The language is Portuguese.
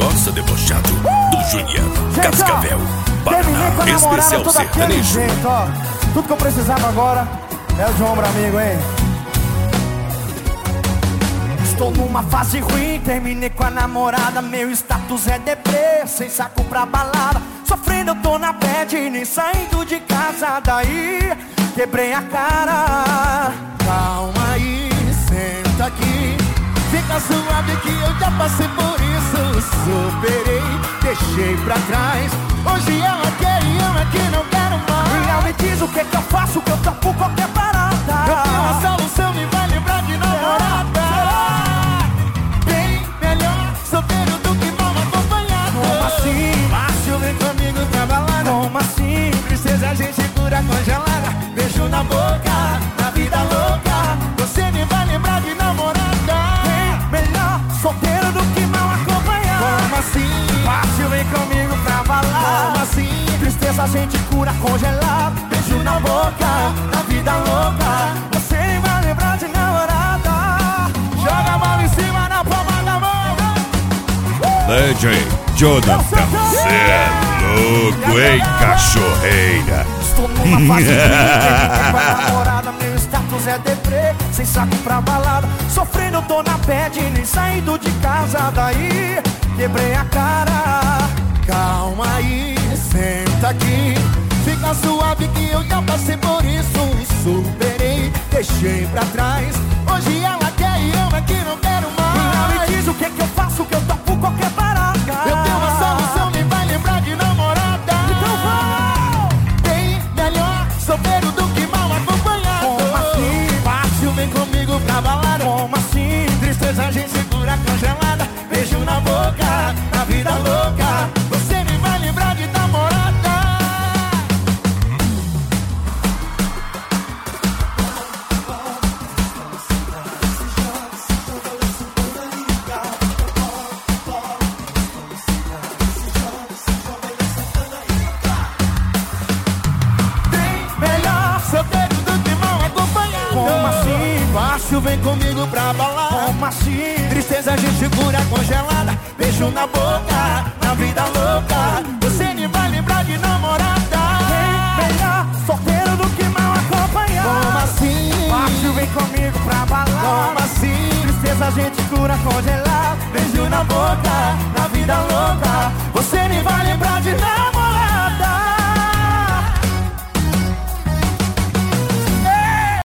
Nossa Debochado, do Juliano Cascavel, Paraná, especial sertanejo. Tudo que eu precisava agora é o de um ombro amigo, hein? Estou numa fase ruim, terminei com a namorada. Meu status é deprê, sem saco pra balada. Sofrendo, eu tô na bad, nem saindo de casa. Daí, quebrei a cara. Calma aí, senta aqui. Fica suave que eu já passei por isso. Superei, deixei pra trás. Hoje ela quer e eu é que não quero mais. Ela me diz o que eu faço, que eu topo qualquer parada. Eu tenho uma solução, me vai lembrar de namorada. Bem melhor solteiro do que mal acompanhado. Como assim? Fácil, vem comigo pra balada. Como assim? Princesa, a gente cura congelada. Beijo na boca, na vida louca. Você me vai lembrar de namorada. Bem melhor solteiro do que mal acompanhado. Como assim? Fácil, vem comigo pra balada. Como assim? Tristeza, a gente cura congelada. Beijo na boca, na vida louca. Você me vai lembrar de namorada. Joga a mão em cima na palma da mão. DJ Jonathan, cê é louco, hein, cachorreira. Estou numa fase ruim, com a namorada. Meu status é deprê, sem saco pra balada. Sofrendo, tô na bad, nem saindo de casa. Daí, quebrei a cara. Calma aí, senta aqui. Fica suave que eu já passei por isso. Superei, deixei pra trás. Hoje ela quer e eu é que não quero mais. Ela me diz o que eu faço, que eu topo qualquer parada. Eu tenho uma solução, me vai lembrar de namorada. Então vai! Bem melhor solteiro do que mal acompanhado. Como assim? Fácil, vem comigo pra balada. Como assim? Tristeza, a gente segura congelada. Beijo na boca, na vida louca. Você me vai lembrar de namorada. Vem comigo pra balada. Como assim? Tristeza, a gente cura congelada. Beijo na boca, na vida louca. Você me vai lembrar de namorada. Melhor solteiro do que mal acompanhado. Como assim? Fácil, vem comigo pra balada. Como assim? Tristeza, a gente cura congelada. Beijo na boca, na vida louca. Você me vai lembrar de namorada.